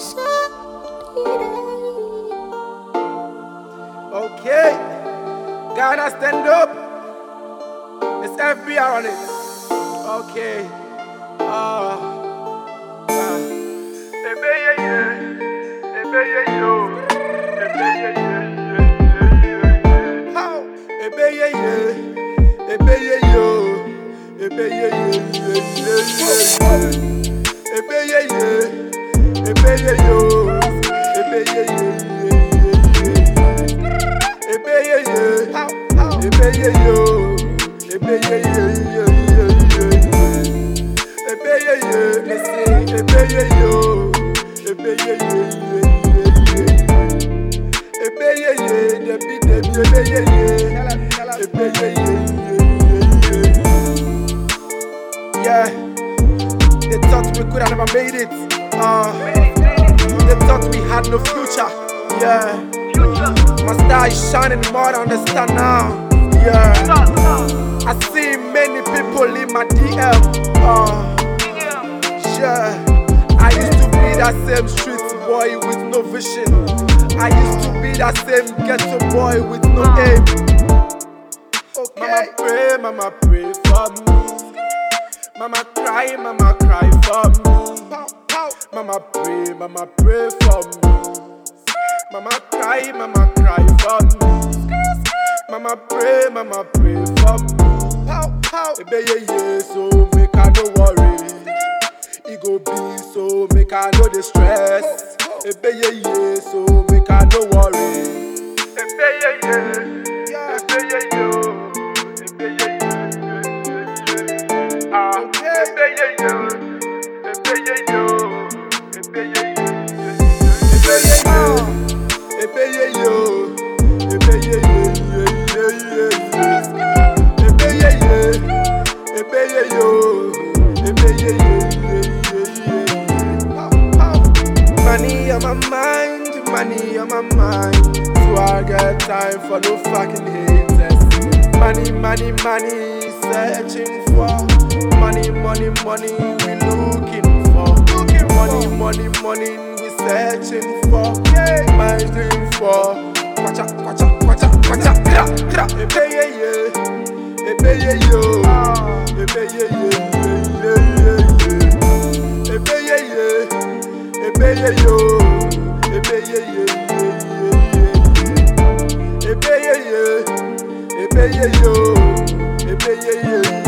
Okay, Ghana stand up. It's FBI on it. Okay. Yeah, they thought we could have never made it. They thought we had no future. Yeah, my star is shining more, understand now. Yeah, I see many people in my DM. Yeah, I used to be that same street boy with no vision. I used to be that same ghetto boy with no aim. Okay. Mama pray for me. Mama cry for me. Mama pray for me. Mama cry for me. Mama pray for me. Baby, yeah, so make I no worry. It go be so make I no distress. Baby, yeah, so make I no worry. Baby, yeah, baby, yeah. Money on my mind, money on my mind. So I get time for no fucking haters. Money, searching for money, we looking for money, we searching for. My dream for kwacha, yo.